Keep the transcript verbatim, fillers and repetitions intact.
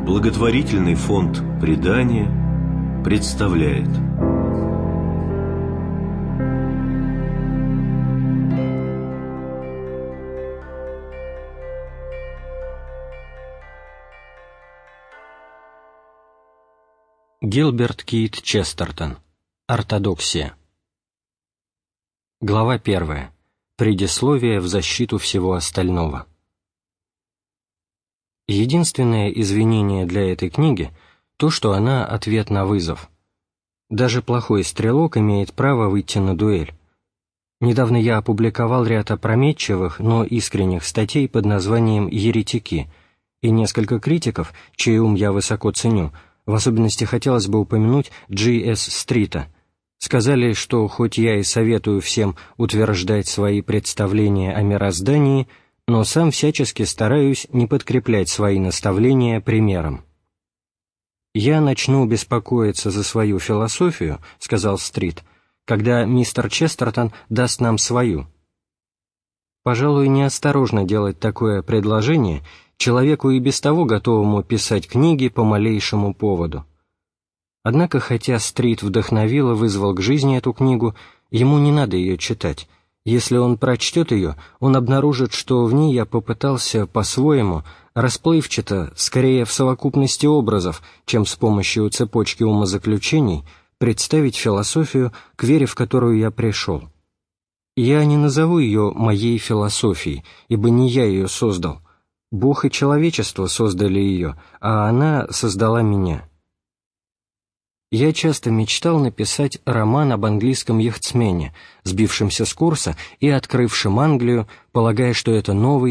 Благотворительный фонд «Предание» представляет. Гилберт Кейт Честертон. Ортодоксия. Глава первая. Предисловие в защиту всего остального. Единственное извинение для этой книги – то, что она ответ на вызов. Даже плохой стрелок имеет право выйти на дуэль. Недавно я опубликовал ряд опрометчивых, но искренних статей под названием «Еретики», и несколько критиков, чей ум я высоко ценю, в особенности хотелось бы упомянуть Джи Эс Стрита, сказали, что хоть я и советую всем утверждать свои представления о мироздании, но сам всячески стараюсь не подкреплять свои наставления примером. «Я начну беспокоиться за свою философию, — сказал Стрит, — когда мистер Честертон даст нам свою». Пожалуй, неосторожно делать такое предложение человеку и без того готовому писать книги по малейшему поводу. Однако, хотя Стрит вдохновил и вызвал к жизни эту книгу, ему не надо ее читать. Если он прочтет ее, он обнаружит, что в ней я попытался по-своему, расплывчато, скорее в совокупности образов, чем с помощью цепочки умозаключений, представить философию, к вере в которую я пришел. Я не назову ее моей философией, ибо не я ее создал. Бог и человечество создали ее, а она создала меня. Я часто мечтал написать роман об английском яхтсмене, сбившемся с курса и открывшем Англию, полагая, что это новый